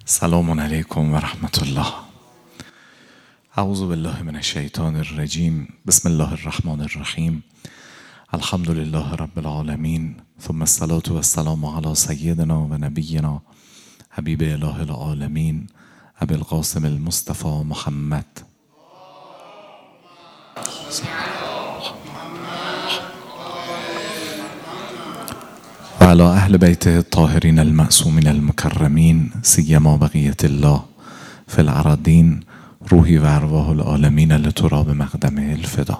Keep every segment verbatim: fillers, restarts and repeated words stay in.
سلام علیکم و رحمت الله. اعوذ بالله من الشیطان الرجیم. بسم الله الرحمن الرحیم. الحمد لله رب العالمین، ثم الصلاة والسلام علی سیدنا و نبینا حبیب اله العالمین ابی القاسم المصطفى محمد و علی اهل بیته الطاهرین المعصومین المکرمین سیما بقیة الله فی الارضین روحی و ارواح العالمین لتراب مقدمه الفدا.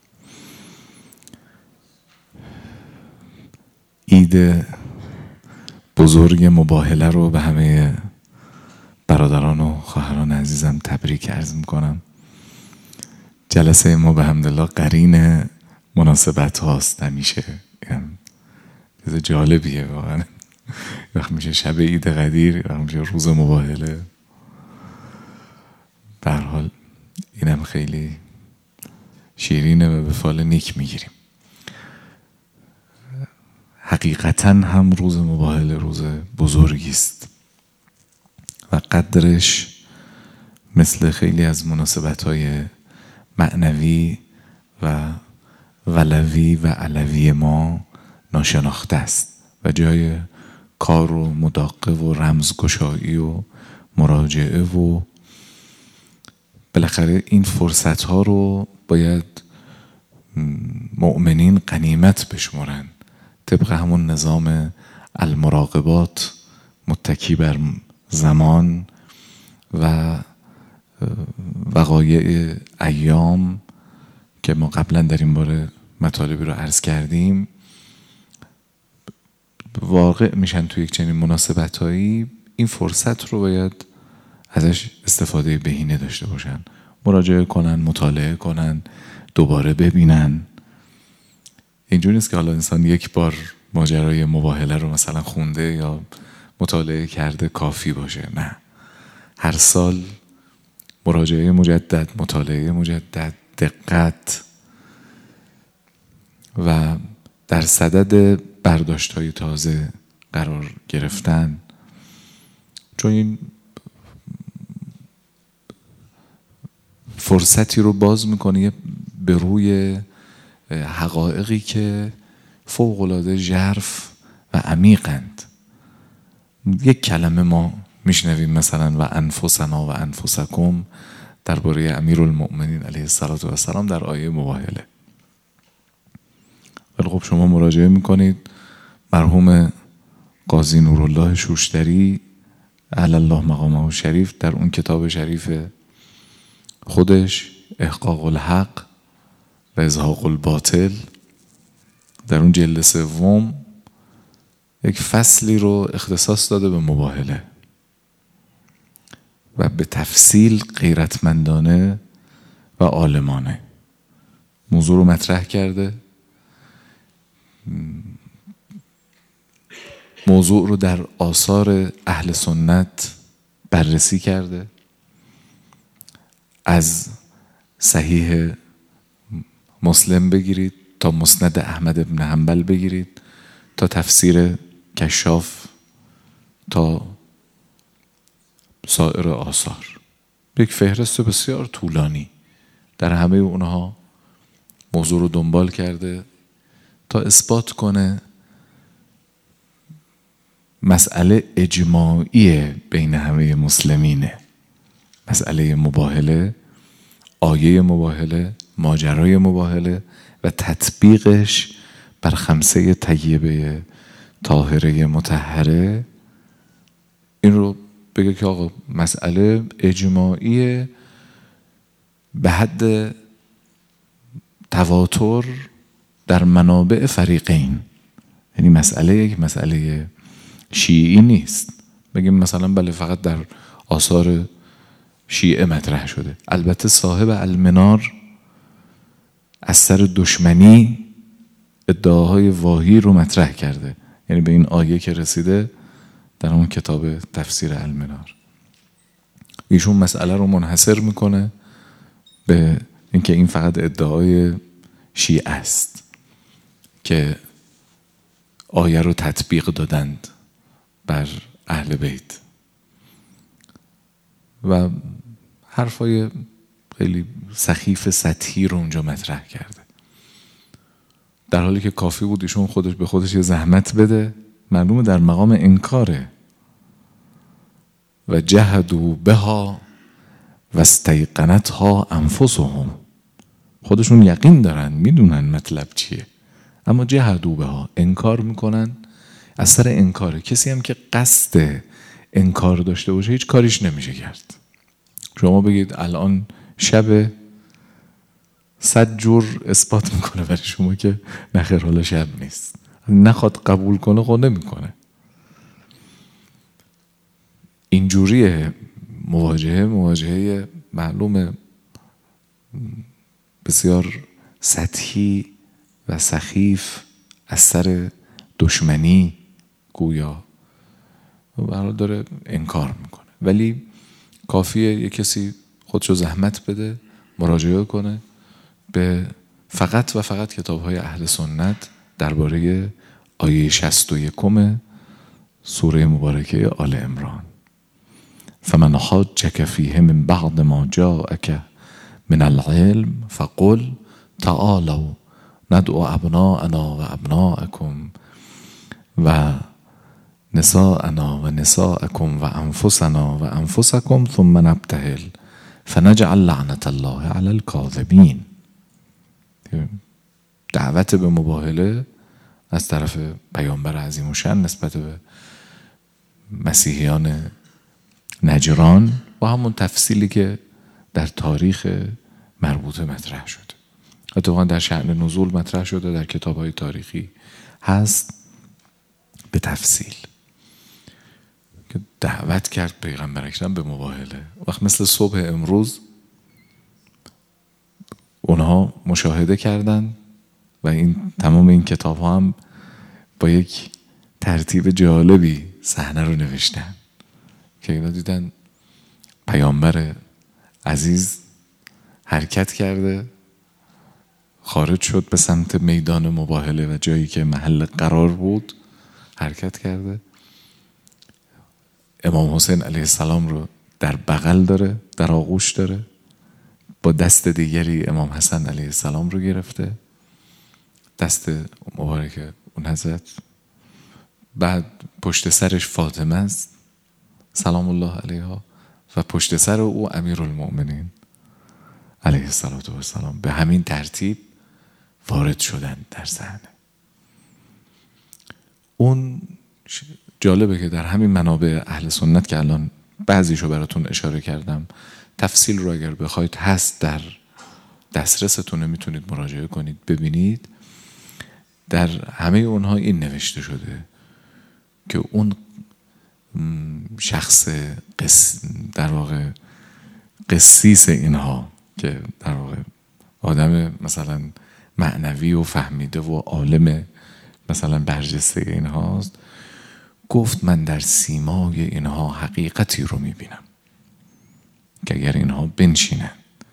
عید بزرگ مباهله رو به همه برادران و خواهران عزیزم تبریک عرض میکنم. جلسه ما به حمدالله قرین مناسبت هاست. همیشه چیز جالبیه واقعا. وقت میشه شب عید قدیر، وقت میشه روز مباهله. به هر حال اینم خیلی شیرینه و به فال نیک میگیریم. حقیقتا هم روز مباهله روز بزرگی است و قدرش مثل خیلی از مناسبت‌های معنوی و ولوی و علوی ما ناشناخته است و جای کار و مداقه و رمزگشایی و مراجعه و بالاخره این فرصت ها رو باید مؤمنین غنیمت بشمرن، طبق همون نظام المراقبات متکی بر زمان و وقایع ایام که ما قبلا در این باره مطالبی رو عرض کردیم واقع میشن توی یک چنین مناسبتایی. این فرصت رو باید ازش استفاده بهینه داشته باشن، مراجعه کنن، مطالعه کنن، دوباره ببینن. اینجوری نیست که حالا انسان یک بار ماجرای مباهله رو مثلا خونده یا مطالعه کرده کافی باشه. نه، هر سال مراجعه مجدد، مطالعه مجدد، دقت و در صدد برداشت‌های تازه قرار گرفتن، چون این فرصتی رو باز میکنه به روی حقایقی که فوق‌العاده ژرف و عمیقند. یک کلمه ما میشنویم مثلا و انفسنا و انفسکم درباره امیرالمؤمنین علیه الصلاة و السلام در آیه مباهله. ولی خب شما مراجعه میکنید مرحوم قاضی نورالله شوشتری علی الله مقامه شریف در اون کتاب شریف خودش احقاق الحق و ازهاق الباطل در اون جلد سوم یک فصلی رو اختصاص داده به مباهله و به تفصیل غیرتمندانه و عالمانه موضوع رو مطرح کرده. موضوع رو در آثار اهل سنت بررسی کرده، از صحیح مسلم بگیرید تا مسند احمد ابن حنبل بگیرید تا تفسیر کشاف تا سایر آثار. یک فهرست بسیار طولانی در همه اونها موضوع رو دنبال کرده تا اثبات کنه مسئله اجماعی بین همه مسلمینه. مسئله مباهله، آیه مباهله، ماجرای مباهله و تطبیقش بر خمسه طیبه طاهره مطهره. این رو بگه که آقا مسئله اجماعی به حد تواتر در منابع فریقین. یعنی مسئله یک مسئله شیعی نیست بگیم مثلا بله فقط در آثار شیعه مطرح شده. البته صاحب المنار از سر دشمنی ادعاهای واهی رو مطرح کرده، یعنی به این آیه که رسیده در اون کتاب تفسیر المنار ایشون مسئله رو منحصر میکنه به اینکه این فقط ادعای شیعه است که آیه رو تطبیق دادند بر اهل بیت. و حرفای خیلی سخیف سطحی رو اونجا مطرح کرده، در حالی که کافی بود ایشون خودش به خودش یه زحمت بده. معلومه در مقام انکاره. و جهدوا بها و استیقنتها انفسهم، خودشون یقین دارن، میدونن مطلب چیه، اما جهدوا بها، انکار میکنن. از سر انکاره، کسی هم که قصد انکار داشته باشه هیچ کاریش نمیشه کرد. شما بگید الان شب، صد جور اثبات میکنه برای شما که نخیر حالا شب نیست. نخواد قبول کنه خود نمیکنه. اینجوری مواجهه مواجهه معلومه بسیار سطحی و سخیف از سر دشمنی گویا برای داره انکار میکنه. ولی کافیه یک کسی خودشو زحمت بده، مراجعه کنه به فقط و فقط کتاب‌های اهل سنت درباره آیه شصت و یک سوره مبارکه آل عمران. فمن حاجک فیه من بعد ما جاءک من العلم فقل تعالوا ندعو ابناءنا و ابناءکم و نساءنا و نساءکم و انفسنا و انفسکم ثم نبتهل فنجعل لعنت الله علی الکاذبین. دعوت به مباهله از طرف پیامبر عظیم الشأن نسبت به مسیحیان نجران با همون تفصیلی که در تاریخ مربوطه مطرح شده. اتفاقا در شأن نزول مطرح شده، در کتاب‌های تاریخی هست به تفصیل که دعوت کرد پیغمبر اکرم به مباهله. وقت مثل صبح امروز اونها مشاهده کردن و این تمام این کتاب ها هم با یک ترتیب جالبی صحنه رو نوشتن که اینا دیدن پیامبر عزیز حرکت کرده، خارج شد به سمت میدان مباهله و جایی که محل قرار بود حرکت کرده. امام حسین علیه السلام رو در بغل داره، در آغوش داره، با دست دیگری امام حسن علیه السلام رو گرفته، دست مبارک اون حضرت. بعد پشت سرش فاطمه است سلام الله علیها و پشت سر او امیرالمؤمنین علیه السلام. به همین ترتیب وارد شدن در صحنه. اون جالبه که در همین منابع اهل سنت که الان بعضیشو براتون اشاره کردم، تفصیل رو اگر بخواید هست در دسترستونه، میتونید مراجعه کنید ببینید. در همه اونها این نوشته شده که اون شخص قس در واقع قسیس اینها که در واقع آدم مثلا معنوی و فهمیده و عالم مثلا برجسته اینهاست، گفت من در سیمای اینها حقیقتی رو میبینم که اگر اینها بنشینند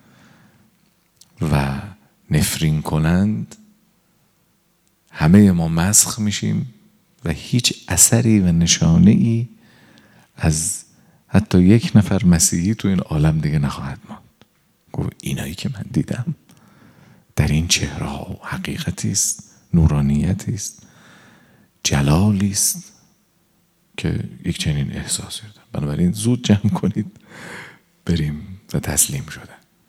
و نفرین کنند همه ما مسخ میشیم و هیچ اثری و نشانه ای از حتی یک نفر مسیحی تو این عالم دیگه نخواهد ماند. گفت اینایی که من دیدم در این چهره ها حقیقتی است، نورانیتی است، جلالی است که یک چنین احساسی رو دارم. بنابراین زود جمع کنید بریم و تسلیم شدن.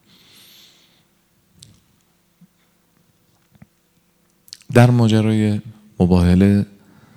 در ماجرای مباهله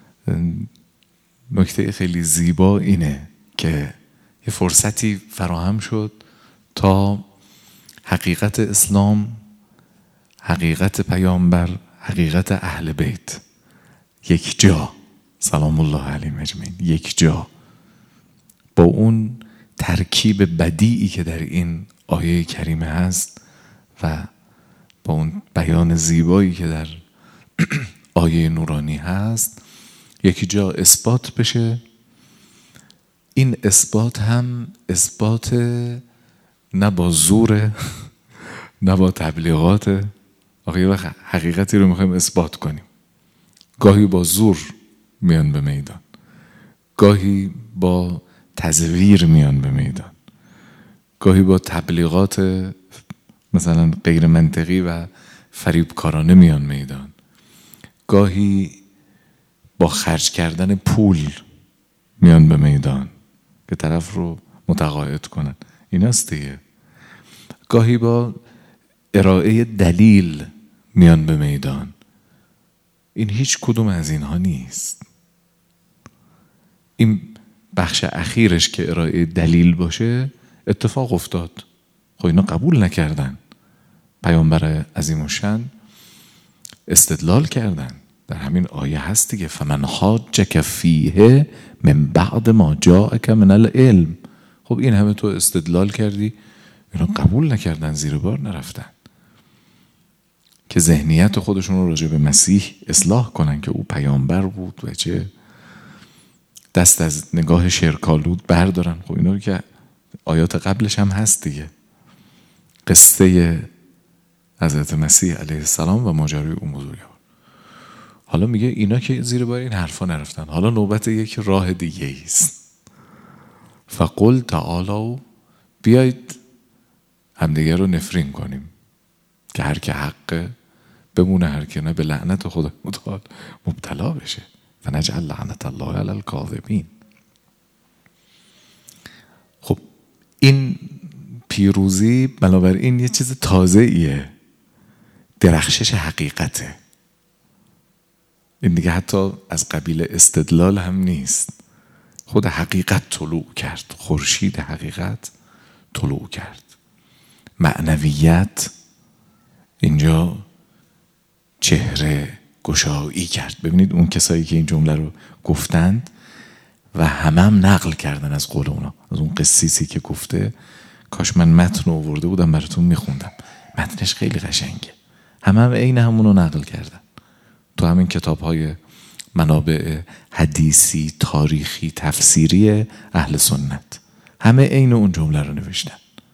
نکته خیلی زیبا اینه که یه فرصتی فراهم شد تا حقیقت اسلام، حقیقت پیامبر، حقیقت اهل بیت یک جا سلام الله علیهم اجمعین یک جا با اون ترکیب بدیعی که در این آیه کریمه هست و با اون بیان زیبایی که در آیه نورانی هست یکی جا اثبات بشه. این اثبات هم اثبات نه با زور نه با تبلیغات. آخه یه وقت حقیقتی رو میخوایم اثبات کنیم، گاهی با زور میان به میدان، گاهی با تزویر میان به میدان. گاهی با تبلیغات مثلا غیر منطقی و فریبکارانه میان میدان، گاهی با خرج کردن پول میان به میدان که طرف رو متقاعد کنن. ایناست دیگه. گاهی با ارائه دلیل میان به میدان. این هیچ کدوم از اینها نیست. این بخش اخیرش که ارائه دلیل باشه اتفاق افتاد. خب اینا قبول نکردن. پیامبر عظیم الشأن استدلال کردن. در همین آیه هست دیگه، فمن حاجک فیه من بعد ما جاءک من العلم. خب این همه تو استدلال کردی، اینا قبول نکردن، زیر بار نرفتن که ذهنیت خودشون رو راجع به مسیح اصلاح کنن که او پیامبر بود و چه دست از نگاه شرکالود بردارن. خب اینا رو که آیات قبلش هم هست دیگه، قصه حضرت مسیح علیه السلام و ماجرای اون بزرگوار. حالا میگه اینا که زیر بار این حرفا نرفتن، حالا نوبت یک راه دیگه است. فقل تعالوا، بیایید همدیگه رو نفرین کنیم که هر که حقه بمونه، هر که نه به لعنت خدا متعال مبتلا بشه. فنجعل لعنت الله علی الکاذبین. خب این پیروزی بنابراین یه چیز تازه ایه، درخشش حقیقته. این دیگه حتی از قبیل استدلال هم نیست، خود حقیقت طلوع کرد، خورشید حقیقت طلوع کرد. معنویت اینجا چهره گشایی کرد. ببینید اون کسایی که این جمله رو گفتند و همه هم نقل کردن از قول اونا، از اون قسیسی که گفته. کاش من متن رو آورده بودم براتون میخوندم، متنش خیلی قشنگه. همه هم عین همونو نقل کردن تو همین کتاب های منابع حدیثی، تاریخی، تفسیری اهل سنت. همه عین اون جمله رو نوشتن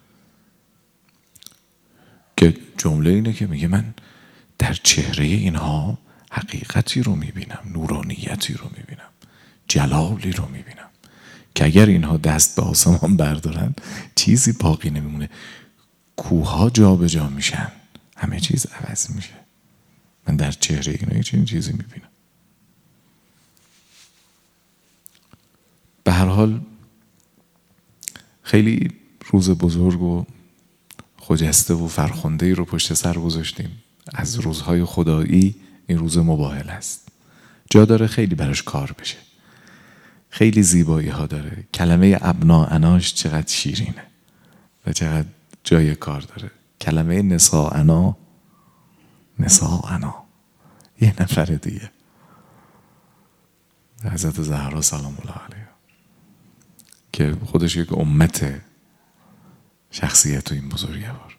که جمله اینه که میگه من در چهره اینها حقیقتی رو میبینم، نورانیتی رو میبینم، جلالی رو میبینم که اگر اینها دست به آسمان بردارن چیزی باقی نمیمونه. کوها جا به جا میشن، همه چیز عوض میشه. من در چهره اینا چنین چیزی میبینم. به هر حال خیلی روز بزرگ و خجسته و فرخنده‌ای رو پشت سر گذاشتیم. از روزهای خدایی این روز مباهل است، جا داره خیلی براش کار بشه. خیلی زیبایی ها داره. کلمه ابناءناش چقدر شیرینه و چقدر جای کار داره. کلمه نساءنا، نساءنا یه نفر دیگه، حضرت زهرا سلام الله علیها که خودش یک امت شخصیت و این بزرگوار.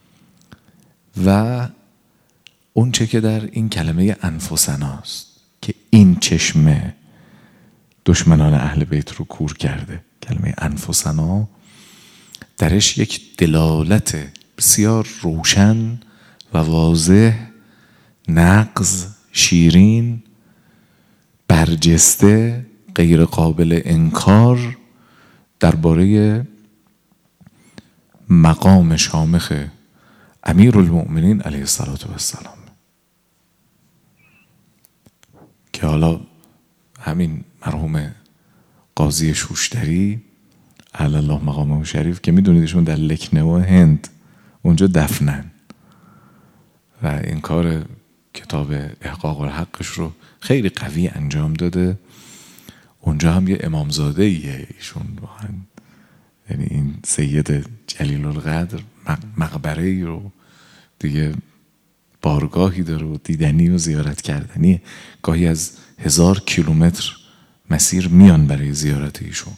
و اون چه که در این کلمه انفسناست که این چشمه دشمنان اهل بیت رو کور کرده. کلمه انفسنا درش یک دلالت بسیار روشن و واضح، نغز، شیرین، برجسته، غیر قابل انکار درباره مقام شامخ امیرالمؤمنین علیه السلام که حالا همین مرحوم قاضی شوشتری علی الله مقامه شریف که میدونیدشون در لکنه هند اونجا دفنن و این کار کتاب احقاق الحقش رو خیلی قوی انجام داده. اونجا هم یه امامزاده ایه ایشون، واقعا یعنی این سید جلیل القدر مقبره رو دیگه بارگاهی داره و دیدنی و زیارت کردنی. گاهی از هزار کیلومتر مسیر میان برای زیارت ایشون.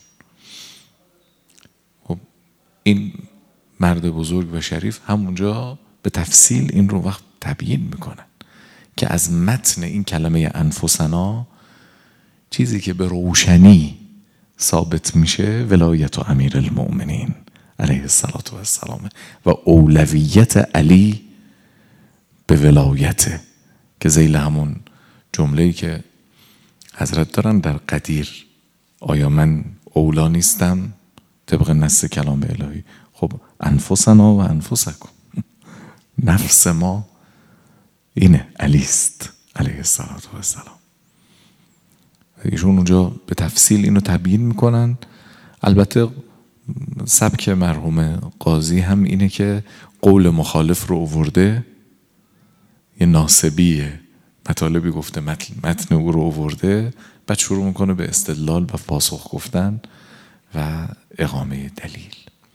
خب این مرد بزرگ و شریف همونجا به تفصیل این رو وقت تبیین میکنن که از متن این کلمه انفسنا چیزی که به روشنی ثابت میشه ولایت و امیر المؤمنین علیه السلام و اولویت علی به ولایت، که ذیل همون جمله‌ای که حضرت دارن در قدیر، آیا من اولا نیستم طبق نص کلام الهی؟ خب انفسنا و انفسکم، نفس ما اینه، علیست علیه السلام. ایشون اونجا به تفصیل اینو تبیین میکنن. البته سبک مرحوم قاضی هم اینه که قول مخالف رو آورده، یه ناسبیه مطالبی گفته، متن او رو آورده، بعد شروع میکنه به استدلال و پاسخ گفتن و اقامه دلیل.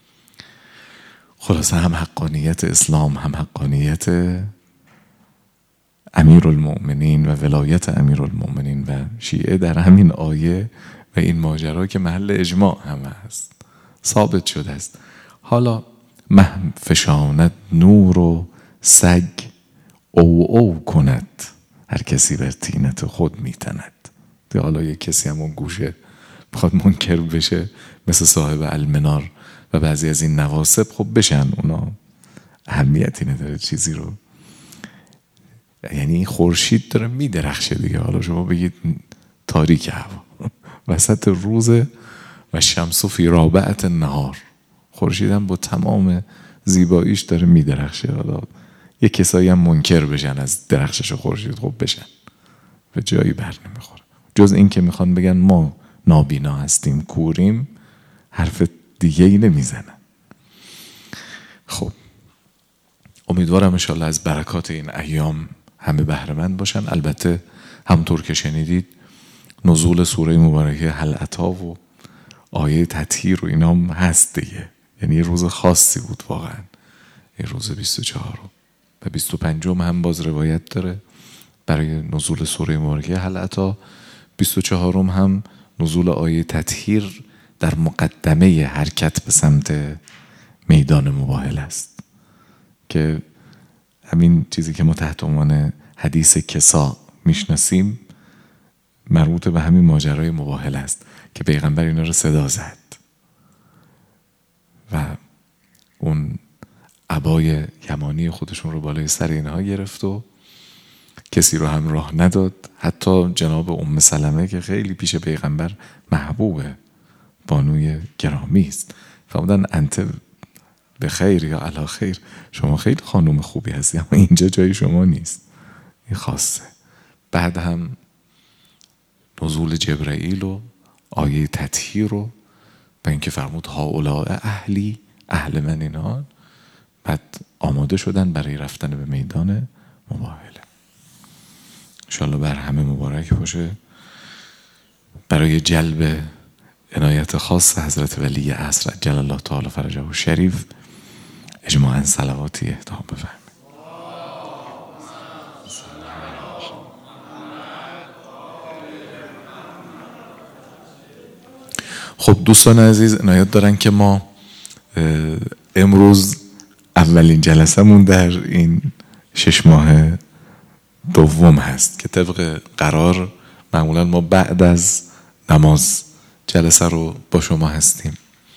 خلاصه هم حقانیت اسلام، هم حقانیت امیرالمؤمنین و ولایت امیرالمؤمنین و شیعه در همین آیه و این ماجرا که محل اجماع هم هست ثابت شده است. حالا مه فشاند نور و سگ او او کند، هر کسی بر طینت خود میتند. حالا یک کسی هم اون گوشه بخواد منکر بشه مثل صاحب المنار و بعضی از این نواسب، خب بشن، اونا اهمیتی نداره چیزی رو، یعنی خورشید داره میدرخشه دیگه. حالا شما بگید تاریک هوا وسط روزه و شمس فی رابعت النهار، خورشید هم با تمام زیباییش داره میدرخشه. حالا یک کسایی هم منکر بشن از درخشش خورشید، خب بشن، به جایی بر نمیخوره. جز این که میخوان بگن ما نابینا هستیم، کوریم، حرف دیگه ای نمیزنن. خب امیدوارم انشاءالله از برکات این ایام همه بهره مند باشن. البته همونطور که شنیدید نزول سوره مبارکه هل اتی و آیه تطهیر و اینا هم هست دیگه، یعنی یه روز خاصی بود واقعا، یه روز بیست و چهار و بیست و پنج هم باز روایت داره برای نزول سوره مبارکه هل اتی. بیست و چهار هم نزول آیه تطهیر در مقدمه حرکت به سمت میدان مباهله است، که همین چیزی که ما تحت عنوان حدیث کسا میشناسیم مربوط به همین ماجرای مباهله است که پیغمبر اینا رو صدا زد و اون عبای یمانی خودشون رو بالای سر اینها گرفت و کسی رو هم راه نداد. حتی جناب ام سلمه که خیلی پیش پیغمبر محبوبه، بانوی گرامی است، فرمودن انت به خیر یا علی خیر، شما خیلی خانم خوبی هستی اما اینجا جای شما نیست، این خاصه. بعد هم نزول جبرائیل و آیه تطهیر و و اینکه فرمود هؤلاء اهلی، اهل من اینها، بعد آماده شدن برای رفتن به میدان مباهله. انشاءالله بر همه مبارک باشه. برای جلب عنایت خاص حضرت ولی عصر عجل الله تعالی فرجه و شریف اجماعاً صلواتی اهدا بفرمایید. خب دوستان عزیز عنایت دارن که ما امروز اولین جلسمون در این شش ماه دوم هست که طبق قرار معمولا ما بعد از نماز جلسه رو با شما هستیم.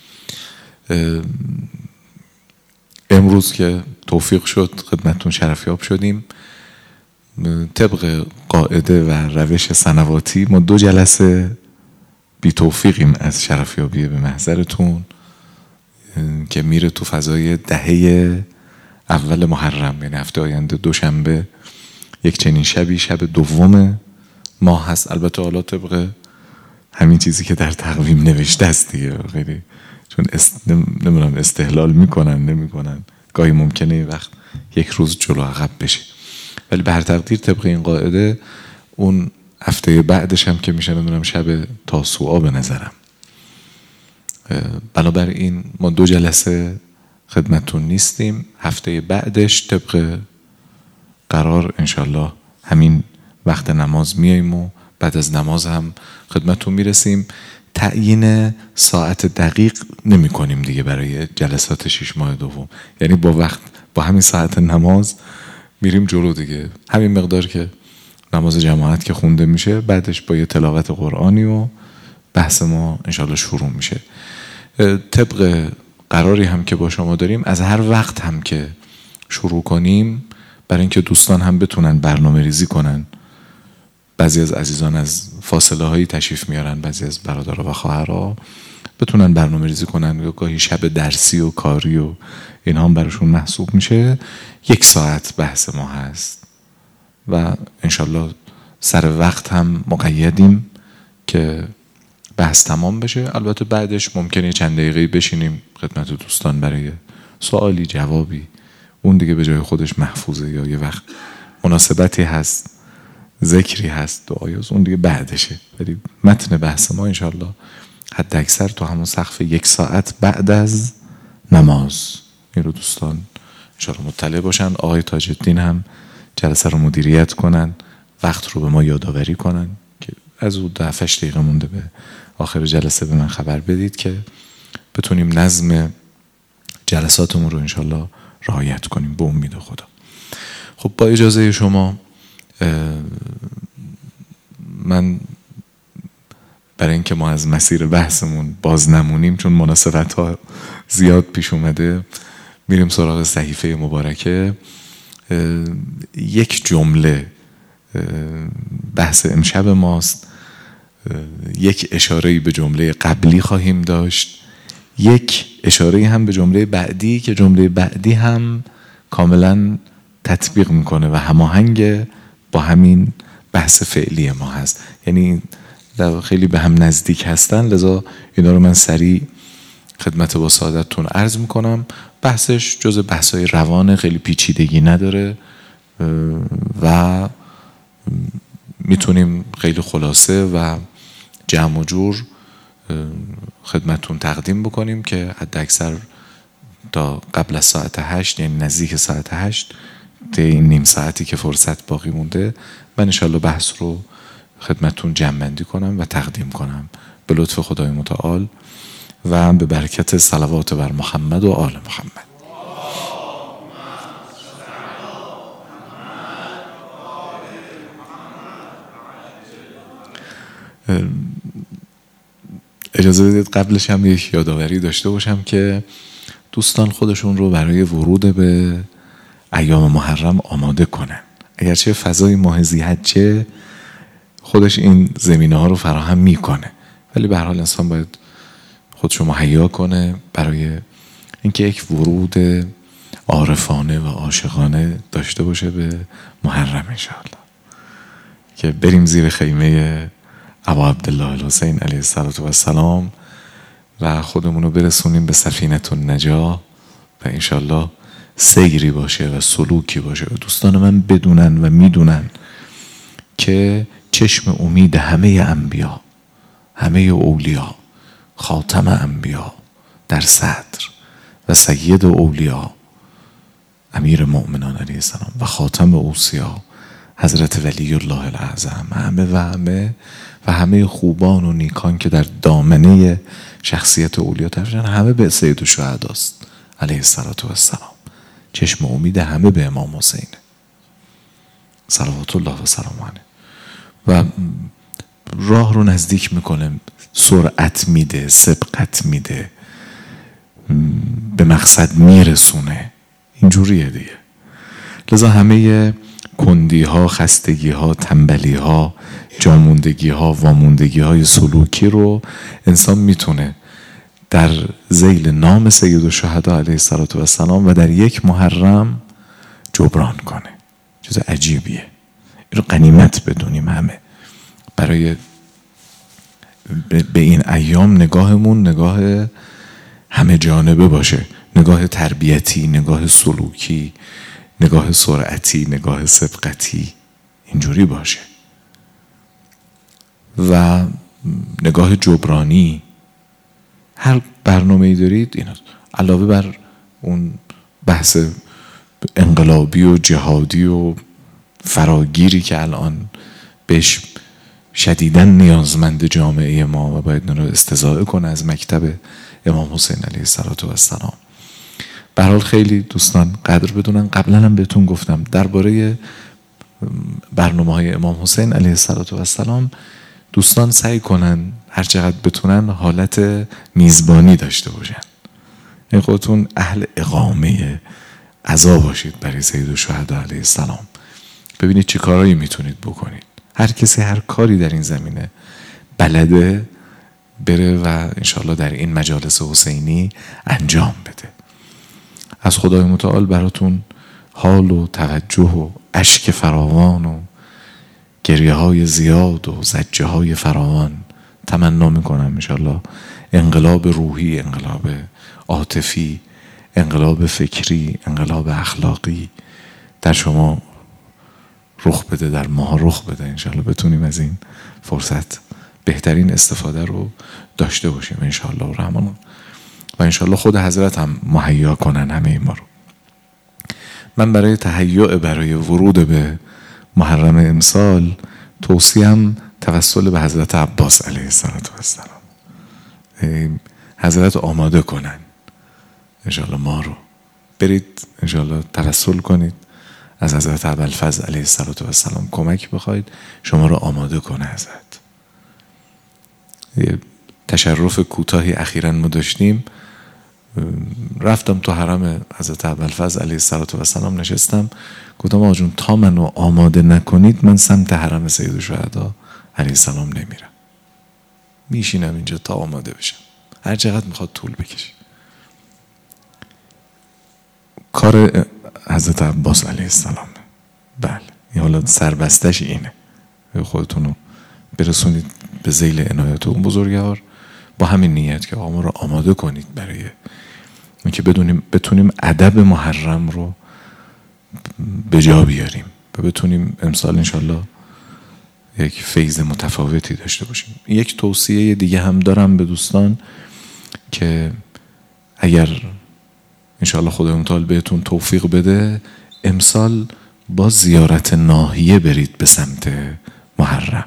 امروز که توفیق شد خدمتتون شرفیاب شدیم، طبق قاعده و روش سنواتی ما دو جلسه بی توفیقیم از شرفیابی به محضرتون که میره تو فضای دهه اول محرم، یعنی هفته آینده دوشنبه یک چنین شبی شب دوم ماه هست. البته حالا طبق همین چیزی که در تقویم نوشته است دیگه، خیلی چون است... نمیدونم استهلال میکنن نمیکنن، گاهی ممکنه این وقت یک روز جلو عقب بشه، ولی به هر تقدیر طبق این قاعده اون هفته بعدش هم که میشه نمیدونم شب تاسوعا به نظرم. بنابراین ما دو جلسه خدمتتون نیستیم. هفته بعدش طبق قرار انشالله همین وقت نماز میاییم و بعد از نماز هم خدمتتون میرسیم. تعیین ساعت دقیق نمی کنیم دیگه برای جلسات شش ماه دوم، یعنی با وقت با همین ساعت نماز میریم جلو دیگه، همین مقدار که نماز جماعت که خونده میشه بعدش با یه تلاوت قرآنی و بحث ما انشالله شروع میشه. طبق قراری هم که با شما داریم از هر وقت هم که شروع کنیم برای اینکه دوستان هم بتونن برنامه ریزی کنن. بعضی از عزیزان از فاصله هایی تشریف میارن بعضی از برادرها و خواهرها، بتونن برنامه ریزی کنن، یا گاهی شب درسی و کاری و اینها هم براشون محسوب میشه. یک ساعت بحث ما هست و انشالله سر وقت هم مقیدیم که بحث تمام بشه. البته بعدش ممکنه چند دقیقه بشینیم خدمت دوستان برای سوالی جوابی، اون دیگه به جای خودش محفوظه، یا یه وقت مناسبتی هست، ذکری هست، دعایی هست، اون دیگه بعدشه. ولی متن بحث ما انشالله حد اکثر تو همون سقف یک ساعت بعد از نماز. این رو دوستان انشالله مطلع باشن. آقای تاج الدین هم جلسه رو مدیریت کنن، وقت رو به ما یادآوری کنن که از اون ده هفتش دقیقه مونده به آخر جلسه به من خبر بدید که بتونیم نظم جلساتمون رو انشالله رعایت کنیم به امید خدا. خب با اجازه شما من برای اینکه ما از مسیر بحثمون باز نمونیم، چون مناسبت ها زیاد پیش اومده، میریم سراغ صحیفه مبارکه. یک جمله بحث امشب ماست، یک اشاره‌ای به جمله قبلی خواهیم داشت، یک اشاره هم به جمله بعدی که جمله بعدی هم کاملا تطبیق میکنه و هماهنگ با همین بحث فعلی ما هست، یعنی در خیلی به هم نزدیک هستن. لذا اینا رو من سریع خدمت با سعادتتون عرض میکنم. بحثش جز بحثای روان، خیلی پیچیدگی نداره و میتونیم خیلی خلاصه و جمع و جور خدمتتون تقدیم بکنیم که حد اکثر تا قبل از ساعت هشت، یعنی نزدیک ساعت هشت، تا این نیم ساعتی که فرصت باقی مونده، من انشالله بحث رو خدمتتون جمع بندی کنم و تقدیم کنم به لطف خدای متعال و به برکت صلوات بر محمد و آل محمد. اجازه بدید قبلش هم یک یادآوری داشته باشم که دوستان خودشون رو برای ورود به ایام محرم آماده کنن. اگرچه فضای ماه ذی‌حجه خودش این زمینه ها رو فراهم میکنه، ولی به هر حال انسان باید خودشو مهیا کنه برای اینکه یک ورود عارفانه و عاشقانه داشته باشه به محرم انشاءالله، که بریم زیر خیمه ابا عبدالله الحسین علیه السلام و خودمون رو برسونیم به سفینه النجاة و انشاءالله سیری باشه و سلوکی باشه و دوستان من بدونن و میدونن که چشم امید همه انبیا، همه اولیا، خاتم انبیا در صدر و سید اولیا امیر مؤمنان علیه السلام و خاتم اوصیا حضرت ولی الله الاعظم، همه و همه و همه خوبان و نیکان که در دامنه شخصیت اولیا تفشن، همه به سید الشهداست علیه السلام. چشم امید همه به امام حسین صلوات الله و سلام علیه و راه رو نزدیک میکنه، سرعت میده، سبقت میده، به مقصد میرسونه. اینجوریه دیگه. لذا همه کندی ها، خستگی ها، تنبلی ها، جاموندگی ها، واموندگی های سلوکی رو انسان میتونه در ذیل نام سید الشهدا علیه السلام و در یک محرم جبران کنه. چیز عجیبیه. این رو غنیمت بدونیم همه، برای به این ایام نگاهمون نگاه همه جانبه باشه، نگاه تربیتی، نگاه سلوکی، نگاه سرعتی، نگاه سبقتی، اینجوری باشه و نگاه جبرانی. هر برنامه‌ای دارید اینا علاوه بر اون بحث انقلابی و جهادی و فراگیری که الان بهش شدیداً نیازمند جامعه ما و باید اون رو استضاءه کنه از مکتب امام حسین علیه السلام. به هر حال خیلی دوستان قدر بدونن، قبلا هم بهتون گفتم درباره برنامه‌های امام حسین علیه السلام دوستان سعی کنن هر چقدر بتونن حالت میزبانی داشته باشن، این خودتون اهل اقامه عزا باشید برای سید الشهدا علیه السلام. ببینید چی کارایی میتونید بکنید، هر کسی هر کاری در این زمینه بلده بره و انشالله در این مجالس حسینی انجام بده. از خدای متعال براتون حال و توجه و اشک فراوان و گریه های زیاد و زجه های فراوان تمنا میکنم انشالله. انقلاب روحی، انقلاب عاطفی، انقلاب فکری، انقلاب اخلاقی در شما رخ بده، در ما رخ بده. انشالله بتونیم از این فرصت بهترین استفاده رو داشته باشیم انشالله و رحمان، و انشالله خود حضرت هم مهیا کنن همه ما رو. من برای تهیع برای ورود به محرم امسال توصیم توسل به حضرت عباس علیه السلام. حضرت آماده کنن انشالله ما رو. برید انشالله توسل کنید از حضرت ابوالفضل علیه السلام، کمک بخواید شما رو آماده کنه حضرت. یه تشرف کوتاهی اخیراً ما داشتیم، رفتم تو حرم حضرت ابوالفضل علیه السلام نشستم، گفتم آقا جون تا منو آماده نکنید من سمت حرم سید الشهدا علیه السلام نمیرم، میشینم اینجا تا آماده بشم، هر چقدر میخواد طول بکشه. کار حضرت عباس علیه السلام. بله این حالا سربستش اینه، خودتون رو برسونید به ذیل عنایت اون بزرگوار با همین نیت که آقا ما رو آماده کنید برای اینکه بدونیم بتونیم ادب محرم رو به جا بیاریم و بتونیم امسال انشالله یک فیض متفاوتی داشته باشیم. یک توصیه دیگه هم دارم به دوستان که اگر انشالله خدای متعال بهتون توفیق بده امسال با زیارت ناحیه برید به سمت محرم.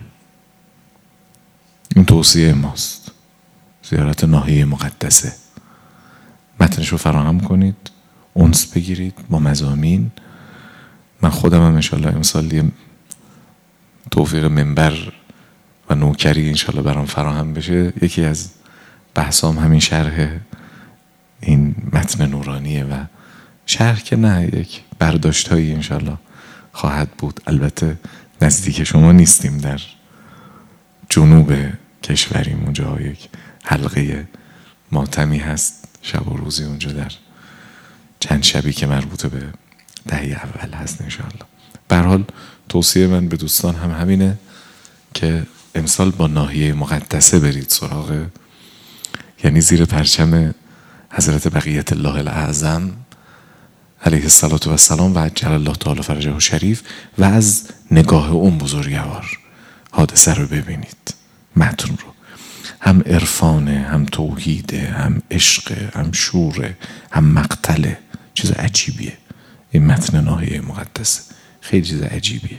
این توصیه ماست، زیارت ناحیه مقدسه. متنش رو فراهم کنید، انس بگیرید با مضامین. من خودم هم انشالله امسال یه توفیق منبر و نوکری انشالله برام فراهم بشه. یکی از بحثام همین شرح این متن نورانیه و شرح که نه یک برداشت هایی انشالله خواهد بود. البته نزدیک شما نیستیم، در جنوب کشوریم، اونجا یک حلقه ماتمی هست شب و روزی اونجا در چند شبی که مربوط به دهه اول هست انشالله. به هر حال توصیه من به دوستان هم همینه که امسال با ناحیه مقدسه برید سراغ، یعنی زیر پرچم حضرت بقیت الله الاعظم علیه السلام و عجل الله تعالی فرجه شریف و از نگاه اون بزرگوار حادثه رو ببینید، متن رو. هم عرفانه، هم توحیده، هم عشق، هم شوره، هم مقتله. چیز عجیبیه این متن ناحیه مقدسه، خیلی چیز عجیبیه.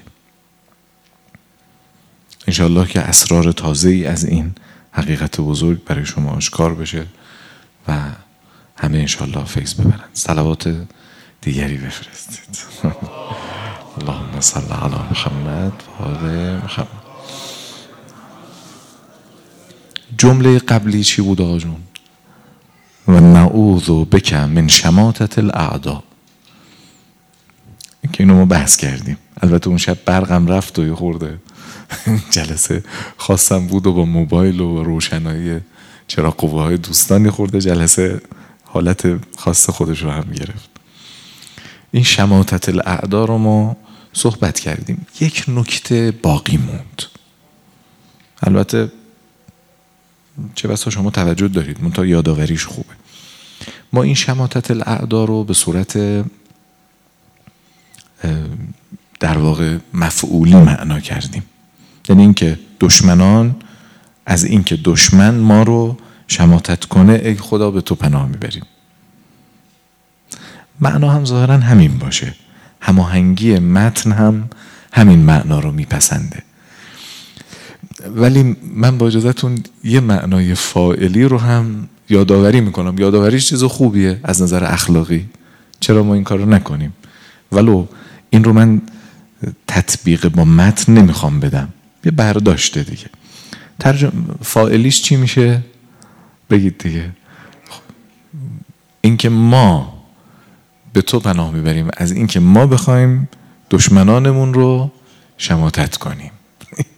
انشالله که اسرار تازه‌ای از این حقیقت بزرگ برای شما آشکار بشه و همه انشالله فیض ببرن. صلوات دیگری بفرستید. اللهم صل علی محمد و آل محمد. جمله قبلی چی بود آقا جون؟ و نعوذ بک من شماتة الاعداء. که اینو ما بحث کردیم. البته اون شب برقم رفت و یه خورده جلسه خاصم بود و با موبایل و روشنایی چراغ قوه های دوستان یه خورده جلسه حالت خاص خودش رو هم گرفت. این شماتة الاعداء رو ما صحبت کردیم. یک نکته باقی موند. البته چه بسا شما توجه دارید منتها یادآوریش خوبه. ما این شماتة الاعداء رو به صورت در واقع مفعولی معنا کردیم، یعنی اینکه دشمنان از اینکه دشمن ما رو شماتت کنه ای خدا به تو پناه میبریم. معنا هم ظاهرا همین باشه، هماهنگی متن هم همین معنا رو میپسنده، ولی من با اجازهتون یه معنای فاعلی رو هم یادآوری میکنم. یادآوریش چیز خوبیه از نظر اخلاقی، چرا ما این کار رو نکنیم؟ ولو این رو من تطبیق با متن نمیخوام بدم، یه برداشته دیگه. ترجمه فاعلیش چی میشه؟ بگید دیگه. اینکه ما به تو پناه میبریم از اینکه ما بخوایم دشمنانمون رو شماتت کنیم.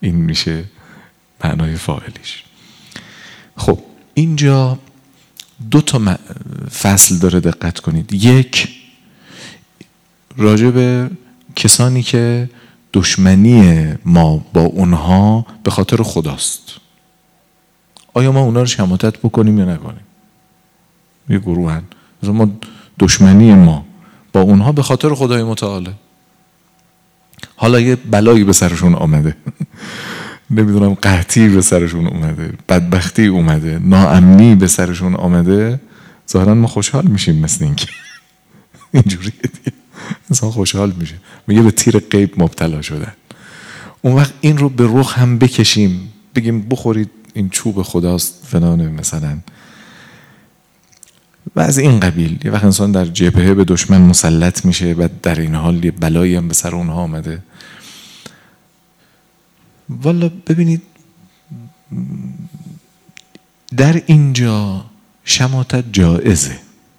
این میشه معنای فاعلیش. خب اینجا دو تا فصل داره، دقت کنید. یک راجع به کسانی که دشمنی ما با اونها به خاطر خداست، آیا ما اونا رو شماتت بکنیم یا نکنیم؟ یه گروه هن ما دشمنی ما با اونها به خاطر خدای متعاله. حالا یه بلایی به سرشون آمده نمیدونم قحطی به سرشون اومده، بدبختی اومده، ناامنی به سرشون آمده، ظاهرا ما خوشحال میشیم مثل این که اینجوریه دیگه، انسان خوشحال میشه میگه به تیر غیب مبتلا شدن. اون وقت این رو به رخ هم بکشیم، بگیم بخورید این چوب خداست فلانه مثلا و از این قبیل. یه وقت انسان در جبهه به دشمن مسلط میشه و در این حال یه بلایی هم به سر اونها آمده. والا ببینید در اینجا شماتت جائزه،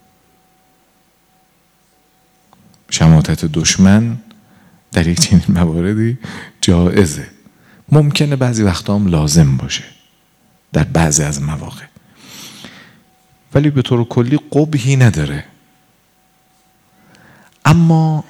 شماتت دشمن در یک چنین مواردی جائزه، ممکنه بعضی وقتا هم لازم باشه در بعضی از مواقع، ولی به طور کلی قبحی نداره. اما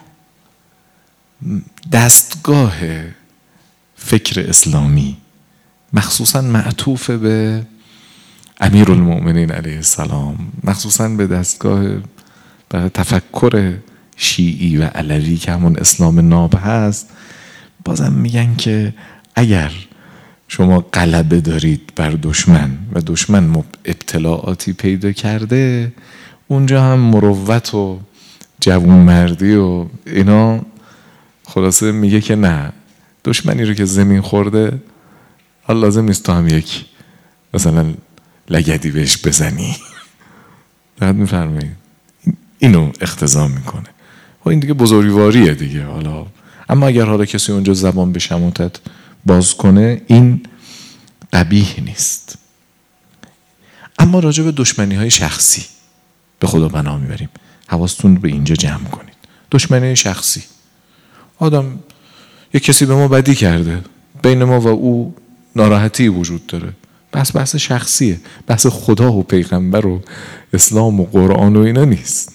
دستگاه فکر اسلامی مخصوصا معطوف به امیرالمؤمنین علیه السلام، مخصوصا به دستگاه به تفکر شیعی و علوی که همون اسلام ناب هست، بازم میگن که اگر شما غلبه دارید بر دشمن و دشمن ابتلاعاتی پیدا کرده، اونجا هم مروت و جوانمردی و اینا، خلاصه میگه که نه، دشمنی رو که زمین خورده حالا لازم نیست تو هم یک مثلا لگدی بهش بزنی. دقیق میفرمایید؟ اینو اقتضا میکنه و این دیگه بزرگواریه دیگه. حالا اما اگر حالا کسی اونجا زبان به شماتت باز کنه، این قبیح نیست. اما راجع به دشمنی های شخصی به خدا پناه میبریم، حواستون به اینجا جمع کنید. دشمنی شخصی، آدم یک کسی به ما بدی کرده، بین ما و او ناراحتی وجود داره، بس بحث شخصیه، بحث خدا و پیغمبر و اسلام و قرآن و اینا نیست.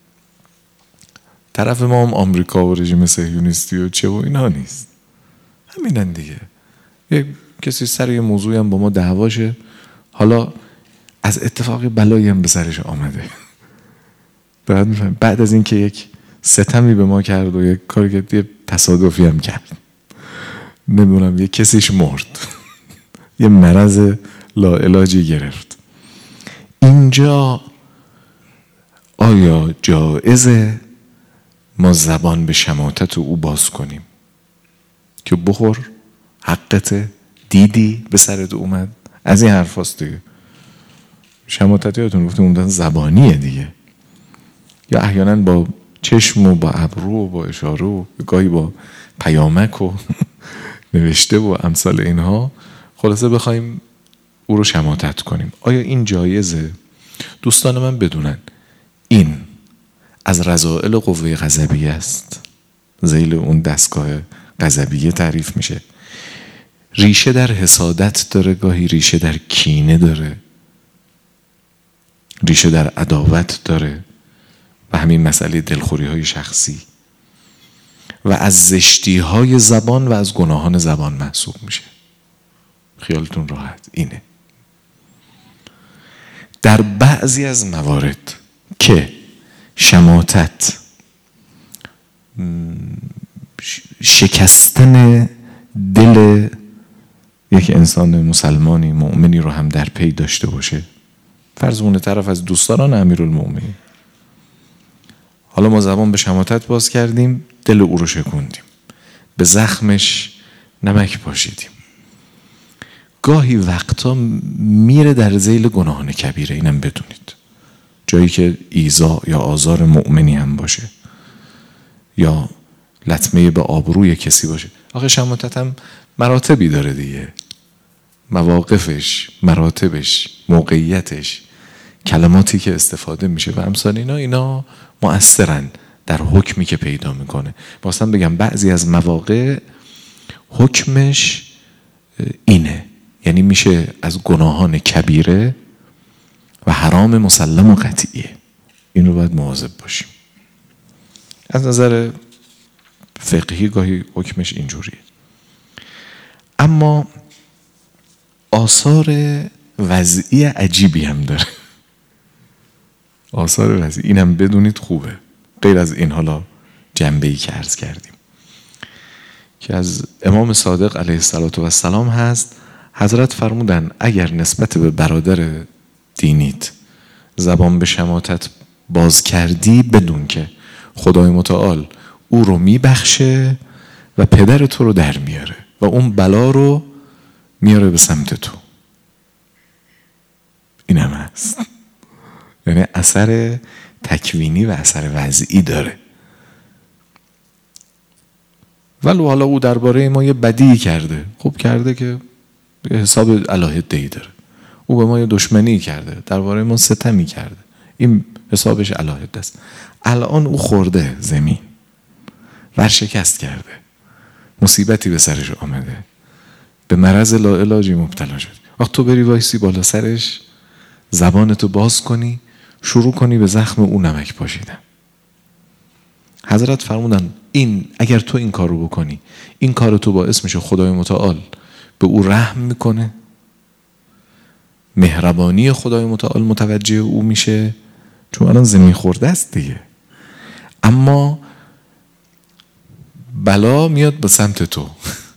طرف ما هم آمریکا و رژیم صهیونیستی و چه و اینا نیست، همینن دیگه. یک کسی سر یه موضوعی هم با ما دعواشه، حالا از اتفاقی بلایی هم به سرش آمده، بعد از اینکه یک ستمی به ما کرد و یک کاری که یه تصادفی هم کرد، نمیدونم یه کسیش مرد یه مرض لاعلاجی گرفت، اینجا آیا جایزه ما زبان به شماتت او باز کنیم که بخور حقته، دیدی به سرت اومد، از این حرف هست دیگه. شماتت یادتون گفتیم اون زبانیه دیگه، یا احیانا با چشم و با ابرو و با اشاره و گاهی با پیامک و نوشته و امثال اینها، خلاصه بخوایم او رو شماتت کنیم. آیا این جایزه؟ دوستان من بدونن این از رذائل قوه غضبیه است، ذیل اون دستگاه غضبیه تعریف میشه. ریشه در حسادت داره، گاهی ریشه در کینه داره، ریشه در عداوت داره و همین مسئله دلخوری های شخصی و از زشتی های زبان و از گناهان زبان محسوب میشه. خیالتون راحت اینه. در بعضی از موارد که شماتت شکستن دل یک انسان مسلمانی مؤمنی رو هم در پی داشته باشه، فرض اون طرف از دوستان امیرالمؤمنین، حالا ما زبان به شماتت باز کردیم، دل او رو شکوندیم، به زخمش نمک پاشیدیم، گاهی وقتا میره در ذیل گناهان کبیره، اینم بدونید. جایی که ایذا یا آزار مؤمنی هم باشه یا لطمه به آبروی کسی باشه. آخه شماتت هم مراتبی داره دیگه، مواقفش، مراتبش، موقعیتش، کلماتی که استفاده میشه و امثال اینا اینا مؤثرن در حکمی که پیدا میکنه. واسه بگم بعضی از مواقع حکمش اینه، یعنی میشه از گناهان کبیره و حرام مسلم و قطعیه. این رو باید مواظب باشیم. از نظر فقهی گاهی حکمش اینجوریه. اما آثار وضعی عجیبی هم داره. آثار وضعی اینم بدونید خوبه، غیر از این حالا جنبه‌ای که عرض کردیم که از امام صادق علیه السلام هست. حضرت فرمودن اگر نسبت به برادر دینیت زبان به شماتت باز کردی، بدون که خدای متعال او رو میبخشه و پدر تو رو در میاره و اون بلا رو میاره به سمت تو. این هم هست. یعنی اثر تکوینی و اثر وضعی داره. ولو حالا او درباره ما یه بدی کرده، خوب کرده که حساب علاهده‌ای داره. او به ما یه دشمنی کرده، درباره ما ستمی کرده، این حسابش علاهده است. الان او خورده زمین، ورشکست کرده، مصیبتی به سرش آمده، به مرض لاعلاجی مبتلا شد. وقت تو بری وایسی بالا سرش، زبانتو باز کنی، شروع کنی به زخم او نمک پاشیدن. حضرت فرمودن این اگر تو این کار رو بکنی، این کار تو باعث میشه خدای متعال به او رحم میکنه، مهربانی خدای متعال متوجه او میشه، چون الان زمین خورده است دیگه. اما بلا میاد به سمت تو،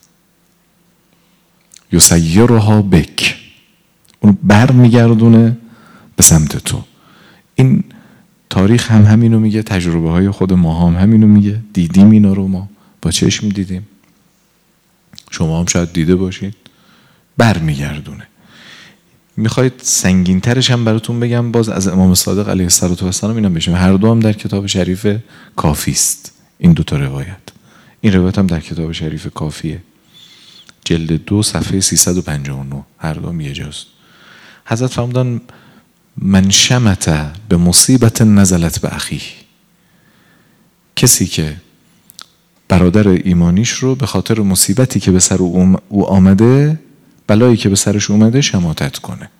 یسیرها بک، اون بر میگردونه به سمت تو. این تاریخ هم همینو میگه، تجربه های خود ما هم همینو میگه. دیدیم اینا رو، ما با چشم دیدیم، شما هم شاید دیده باشید. بر میگردونه. میخواید سنگین ترش هم براتون بگم، باز از امام صادق علیه السلام اینم بشیم. هر دو هم در کتاب شریف کافی است، این دو تا روایت. این روایت هم در کتاب شریف کافیه، جلد دو صفحه سیصد و پنجاه و نه، هر دو هم یه جاست. حضرت فرمودن من شمت به مصیبت نزلت به اخیه، کسی که برادر ایمانیش رو به خاطر مصیبتی که به سر او آمده، بلایی که به سرش اومده شماتت کنه،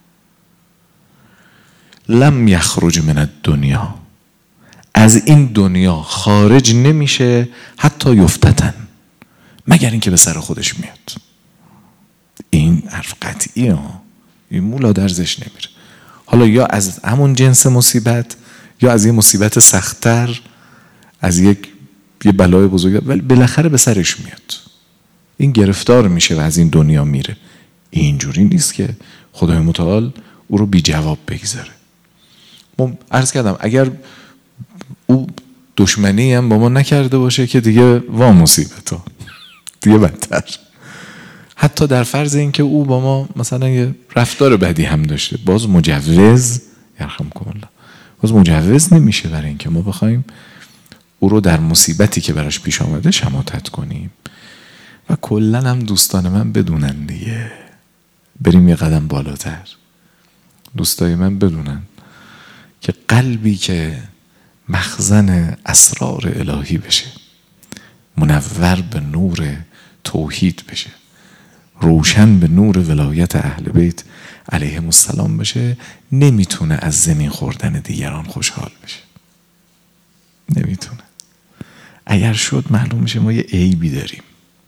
لم یخرج من الدنیا، از این دنیا خارج نمیشه حتی یفتتن، مگر اینکه به سر خودش میاد. این حرف قطعیه ها، این مولا درزش نمیره. حالا یا از همون جنس مصیبت یا از یه مصیبت سخت‌تر، از یک یه بلای بزرگ، ولی بالاخره به سرش میاد. این گرفتار میشه و از این دنیا میره. اینجوری نیست که خدای متعال او رو بی جواب بگذاره. من عرض کردم اگر او دشمنی هم با ما نکرده باشه که دیگه وا مصیبت ها دیگه بدتر. حتی در فرض این که او با ما مثلا یه رفتار بدی هم داشته، باز مجوز یرحمکم الله، باز مجوز نمیشه برای این که ما بخوایم او رو در مصیبتی که براش پیش آمده شماتت کنیم. و کلن هم دوستان من بدونن دیگه، بریم یه قدم بالاتر، دوستای من بدونن که قلبی که مخزن اسرار الهی بشه، منور به نور توحید بشه، روشن به نور ولایت اهل بیت علیهم السلام بشه، نمیتونه از زمین خوردن دیگران خوشحال بشه. نمیتونه. اگر شد معلوم میشه ما یه عیبی داریم،